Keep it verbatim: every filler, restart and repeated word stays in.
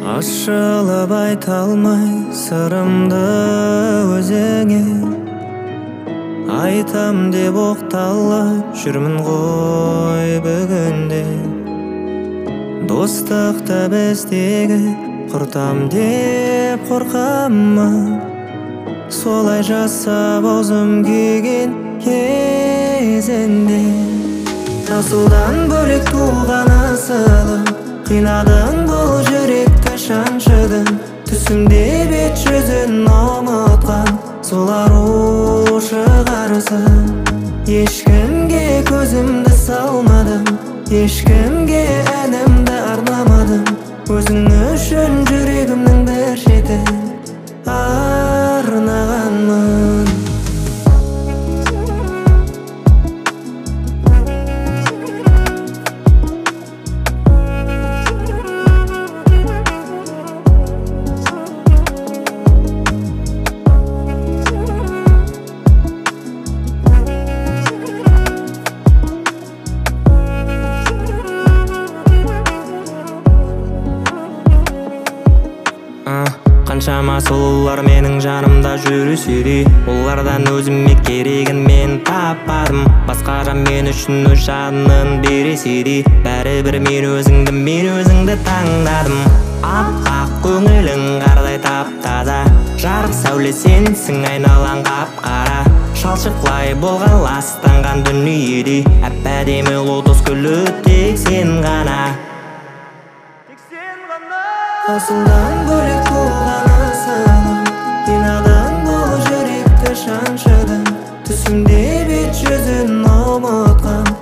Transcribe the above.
Ашылып айта алмай сырымды өзіңе, айтам деп оқталып жүрмін ғой бүгінде. Достықты біздегі құртам деп қорқамын, солай жасап аузым күйген кезінде. Асылдан бөлек туған асылым, қинадың бұл жүректі шаншыдың. Түсімде бет жүзін ұмытқан сол ару шығарсың. Ешкімге көзімді салмадым, ешкімге әнімді арнамадым. Өзің үшін жүрегімнің бір шетін арнағанмын. Қаншама сұлулар менің жанымда жүрсе де, олардан өзіме керегін мен таппадым. Басқа жан мен үшін өз жанын бересе де, бәрібір мен өзіңді, мен өзіңді таңдадым. Ақ-ақ көңілің қардай тап-таза, жарық сәуле сенсің айналаң қап-қара. Шалшықлай болған ластанған дүниеде, әп-әдемі лотос гүлі тек сен ғана. Асылдан бөлек туған асылым, қинадың бұл жүректі шаншыдың. Түсімде бет жүзін ұмытқан